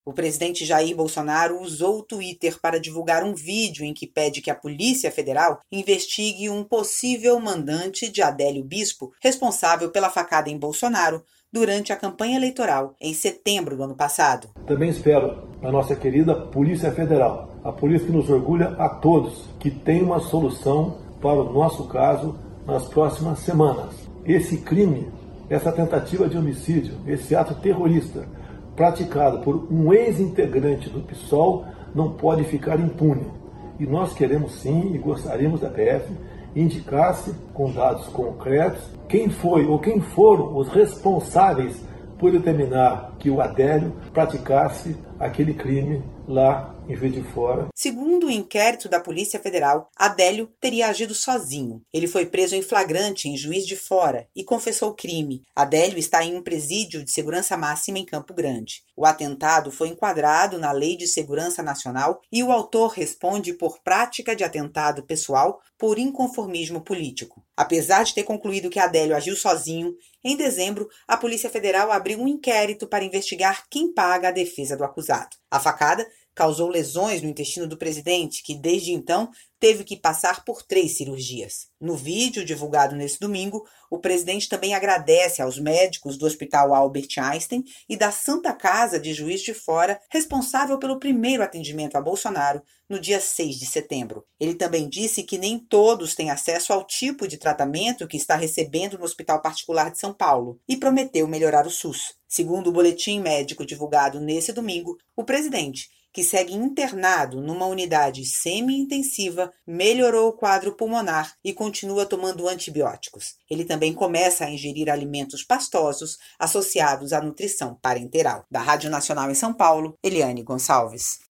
O presidente Jair Bolsonaro usou o Twitter para divulgar um vídeo em que pede que a Polícia Federal investigue um possível mandante de Adélio Bispo, responsável pela facada em Bolsonaro durante a campanha eleitoral em setembro do ano passado. Também espero da nossa querida Polícia Federal, a polícia que nos orgulha a todos, que tem uma solução para o nosso caso nas próximas semanas. Esse crime, essa tentativa de homicídio, esse ato terrorista praticado por um ex-integrante do PSOL não pode ficar impune. E nós queremos sim, e gostaríamos da PF, indicasse com dados concretos quem foi ou quem foram os responsáveis por determinar que o Adélio praticasse aquele crime lá em Juiz de Fora. Segundo o inquérito da Polícia Federal, Adélio teria agido sozinho. Ele foi preso em flagrante em Juiz de Fora e confessou o crime. Adélio está em um presídio de segurança máxima em Campo Grande. O atentado foi enquadrado na Lei de Segurança Nacional e o autor responde por prática de atentado pessoal por inconformismo político. Apesar de ter concluído que Adélio agiu sozinho, em dezembro, a Polícia Federal abriu um inquérito para investigar quem paga a defesa do acusado. A facada causou lesões no intestino do presidente, que desde então teve que passar por 3 cirurgias. No vídeo divulgado nesse domingo, o presidente também agradece aos médicos do Hospital Albert Einstein e da Santa Casa de Juiz de Fora, responsável pelo primeiro atendimento a Bolsonaro no dia 6 de setembro. Ele também disse que nem todos têm acesso ao tipo de tratamento que está recebendo no Hospital Particular de São Paulo e prometeu melhorar o SUS. Segundo o boletim médico divulgado nesse domingo, o presidente, que segue internado numa unidade semi-intensiva, melhorou o quadro pulmonar e continua tomando antibióticos. Ele também começa a ingerir alimentos pastosos associados à nutrição parenteral. Da Rádio Nacional em São Paulo, Eliane Gonçalves.